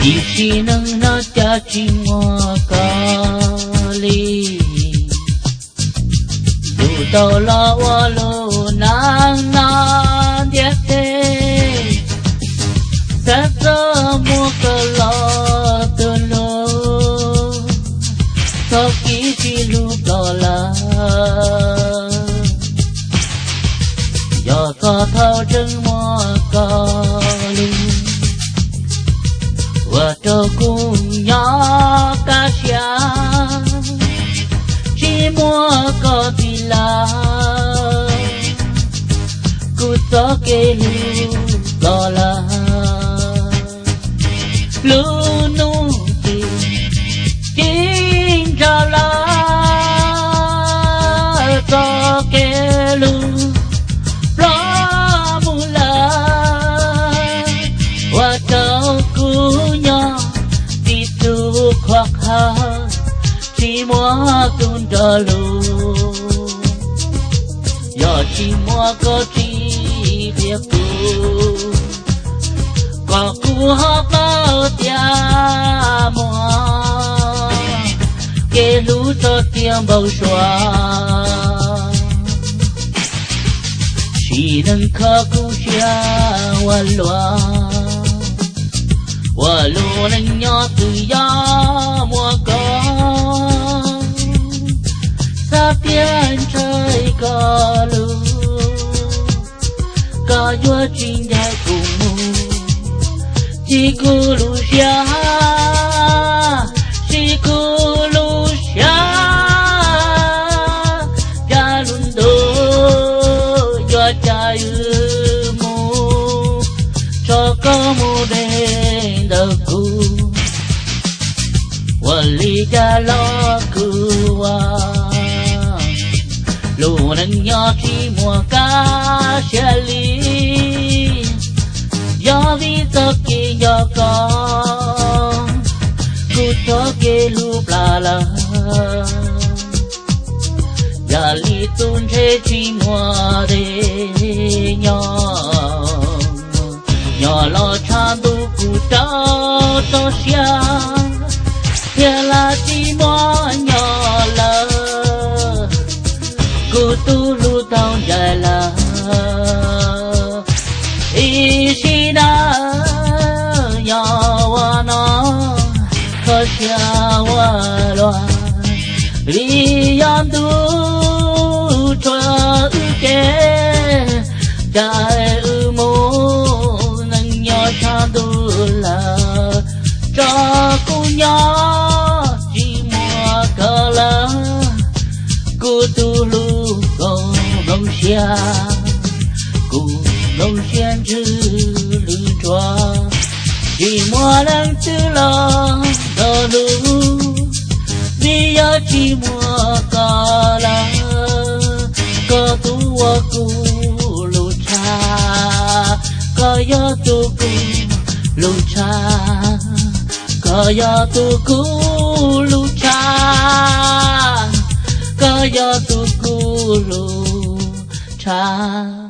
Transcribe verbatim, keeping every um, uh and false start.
chỉ chỉ nâng nó cha chỉ mua cali dù tàu lo wa lo nang nan điệp thế sẽ có mua cờ lo từ lo sau khi chỉ lu cờ la giờ có thao chân mua cali và cho cùng nhỏ cá xa chỉ mua có thì là cứ cho cái lu đó là lu nu thì chính ra là cho cái lu lo mu là và cho cú nhỏ thì tu khoác ha chỉ mua tuôn đờ lu giờ chỉ mua có chỉ việc tu có cú học bao tia mua cái lũ cho tiền bao xóa chỉ nâng khá cú chia hoa loa hoa lúa nâng nhỏ từ gió mùa có sắp tiến trời có lũ có vua trình đại cùng mù chỉ cu lũ xa chỉ cu lũ xa cha luôn đô do cha ư mù cho có mù đen đầu cu và lý cha lo cu lũ nâng nhỏ chỉ mùa cá xe lý do vì tớ kì do con cú tớ kì lũ bà la và lý tôn thế chỉ mùa đê nhỏ nhỏ lo cha tu cú tớ tớ xa thế là chỉ mùa nhỏ lơ cô tu lu tao dài là ý chỉ đã nhỏ wa nó khó xa wa loa vì yam tu cho kê đại ư mô nâng nhỏ cha tu là cho cô nhỏ chỉ mua cờ la cô tu lu con đông xa cùng đông xen chữ lư choa chỉ mua đang tư lo đờ lu vì giờ chỉ mua cờ la có tu wa cu lu cha có giờ tu cu lu cha có giờ tu cu lu cha có giờ tu cu lu cha